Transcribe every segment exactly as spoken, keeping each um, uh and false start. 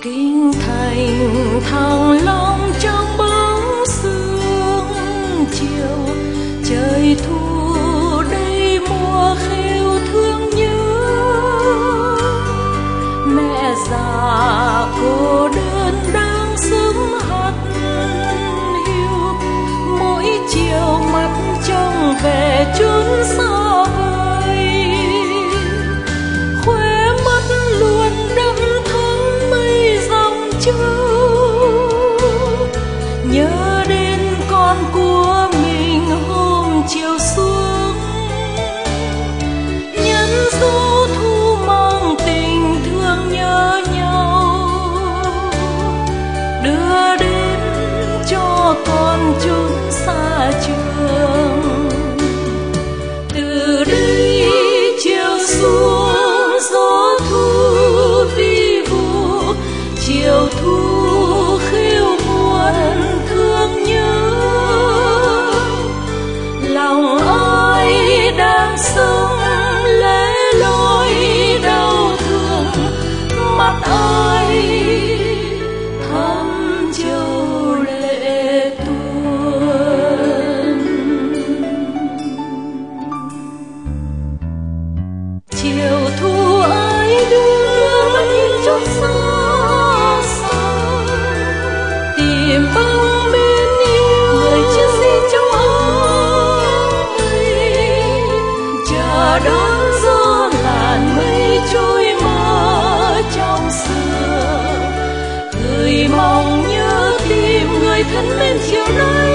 kinh thành thăng long trong bóng sương chiều, trời thu đây mùa khêu thương nhớ. Mẹ già cô đơn đang sớm hắt hiu, mỗi chiều mắt trông về chốn xa vời. Khóe mắt luôn đẫm thắm mây dòng châu, nhớ đến con của mình hôm chiều xuống. Nhẫn du thu mang tình thương nhớ nhau, đưa đến cho con chốn xa trường. Từ đây chiều xuống gió thu vi vu, chiều thu khêu buồn thương nhớ. Lòng ai đang sống lẻ loi đau thương, mắt ai thắm châu lệ tuôn. Chiều thu ai đưa mắt nhìn chốn xa xăm, tìm bóng bên yêu người chiến sĩ châu Âu. Chờ đón gió làn mây trôi mơ trong sương, gửi mong nhớ tìm người thân bên chiều nay.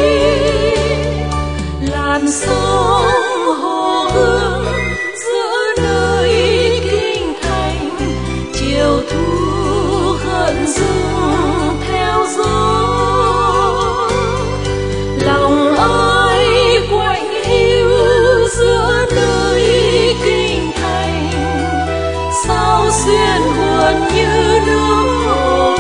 Làn sông hồ hương giữa nơi kinh thành, chiều thu khẩn dung theo gió. Lòng ai quạnh hiu giữa nơi kinh thành, sao xuyên buồn như nước hồ thu.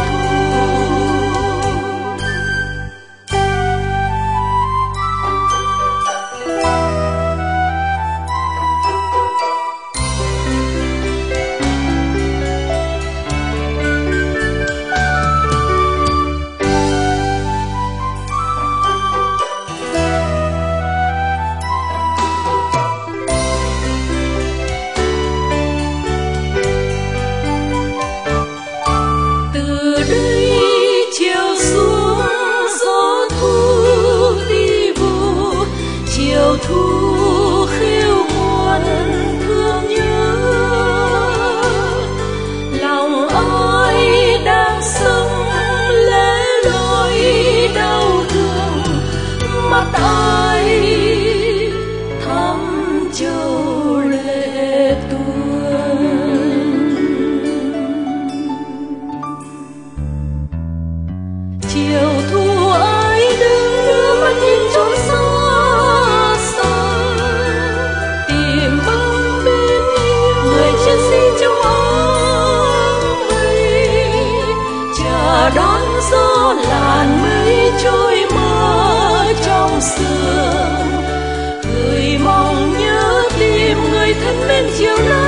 Từ đây chiều xuống gió thu vi vu, chiều thu khêu buồn thương nhớ. Lòng ai đang sống lẻ loi đau thương, mắt ai thắm châu lệ tuôn. Chiều thu ai đưa mắt nhìn chốn xa xăm, tìm bóng bên yêu người chiến sĩ châu Âu. Chờ đón gió làn mây trôi mơ trong sương, gửi mong nhớ tìm người thân bên chiều nay.